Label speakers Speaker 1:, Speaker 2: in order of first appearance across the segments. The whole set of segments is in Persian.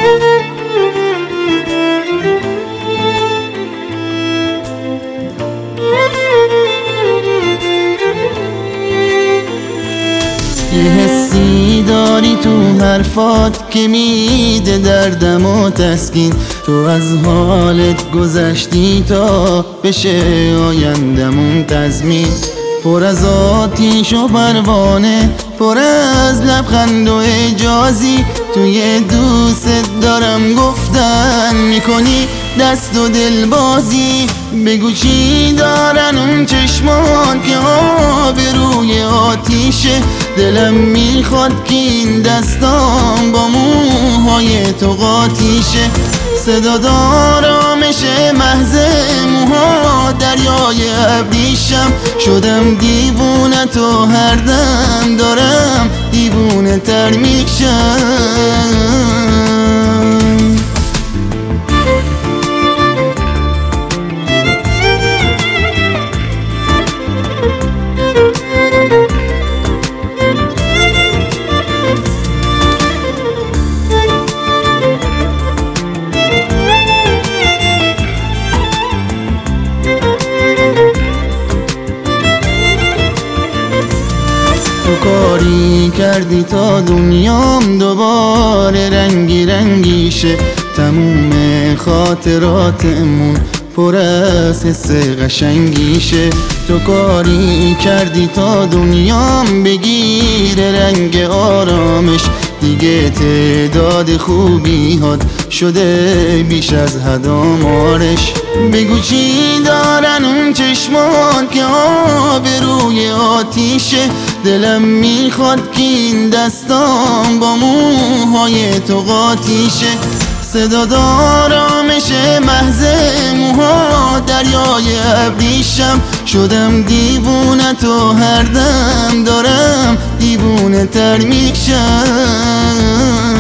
Speaker 1: یه حسی داری تو حرفات که میده دردم و تسکین. تو از حالت گذشتی تا بشه آیندمون تضمین. پر از آتیش و پروانه، پر از لبخند و اجازی. توی دوست دارم گفتن میکنی دست و دل بازی. بگو چی دارن اون چشمان که آب روی آتیشه. دلم میخواد که این دستام با موهای تو قاطیشه. صدا آرامش محض موها دریای ابریشم. شدم دیوونه تو هر دم دارم دیوونه تر میشم. تو کاری کردی تا دنیام دوباره رنگی رنگیشه. تموم خاطراتمون پر از حس قشنگیشه. تو کاری کردی تا دنیام بگیره رنگ آرامش. دیگه تعداد خوبی‌هات شده بیش از حد آمارش. بگو چی دارن اون چشمان که آب روی آتیشه. دلم میخواد که این دستام با موهای تو قاطیشه. صدا آرامش محض موها دریای ابریشم. شدم دیوونه تو هر دم دارم دیوونه تر میشم.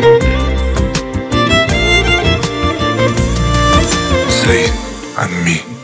Speaker 2: Zaid and me.